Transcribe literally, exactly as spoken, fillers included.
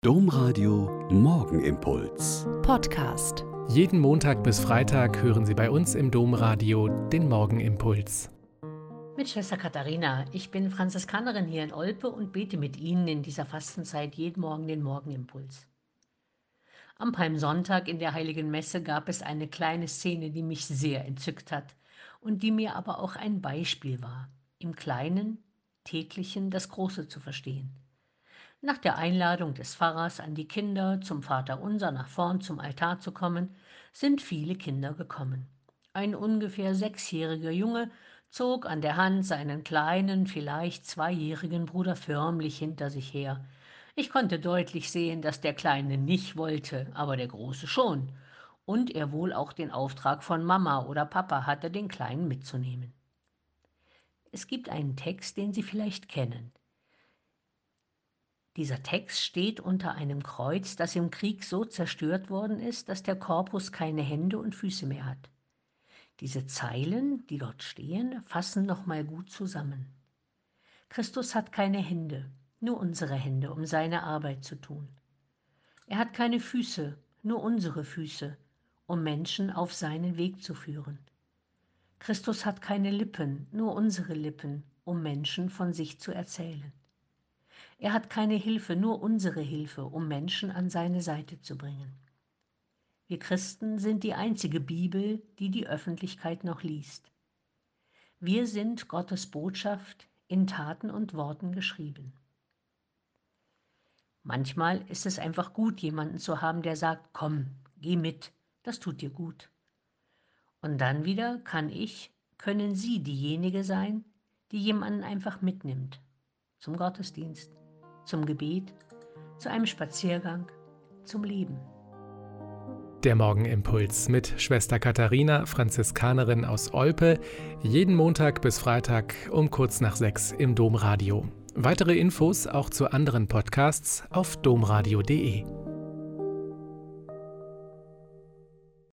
Domradio Morgenimpuls. Podcast. Jeden Montag bis Freitag hören Sie bei uns im Domradio den Morgenimpuls. Mit Schwester Katharina. Ich bin Franziskanerin hier in Olpe und bete mit Ihnen in dieser Fastenzeit jeden Morgen den Morgenimpuls. Am Palmsonntag in der Heiligen Messe gab es eine kleine Szene, die mich sehr entzückt hat und die mir aber auch ein Beispiel war, im Kleinen, Täglichen das Große zu verstehen. Nach der Einladung des Pfarrers an die Kinder, zum Vaterunser nach vorn zum Altar zu kommen, sind viele Kinder gekommen. Ein ungefähr sechsjähriger Junge zog an der Hand seinen kleinen, vielleicht zweijährigen Bruder förmlich hinter sich her. Ich konnte deutlich sehen, dass der Kleine nicht wollte, aber der Große schon. Und er wohl auch den Auftrag von Mama oder Papa hatte, den Kleinen mitzunehmen. Es gibt einen Text, den Sie vielleicht kennen. Dieser Text steht unter einem Kreuz, das im Krieg so zerstört worden ist, dass der Korpus keine Hände und Füße mehr hat. Diese Zeilen, die dort stehen, fassen nochmal gut zusammen. Christus hat keine Hände, nur unsere Hände, um seine Arbeit zu tun. Er hat keine Füße, nur unsere Füße, um Menschen auf seinen Weg zu führen. Christus hat keine Lippen, nur unsere Lippen, um Menschen von sich zu erzählen. Er hat keine Hilfe, nur unsere Hilfe, um Menschen an seine Seite zu bringen. Wir Christen sind die einzige Bibel, die die Öffentlichkeit noch liest. Wir sind Gottes Botschaft in Taten und Worten geschrieben. Manchmal ist es einfach gut, jemanden zu haben, der sagt, komm, geh mit, das tut dir gut. Und dann wieder kann ich, können Sie diejenige sein, die jemanden einfach mitnimmt, zum Gottesdienst, zum Gebet, zu einem Spaziergang, zum Leben. Der Morgenimpuls mit Schwester Katharina, Franziskanerin aus Olpe, jeden Montag bis Freitag um kurz nach sechs im Domradio. Weitere Infos auch zu anderen Podcasts auf domradio punkt de.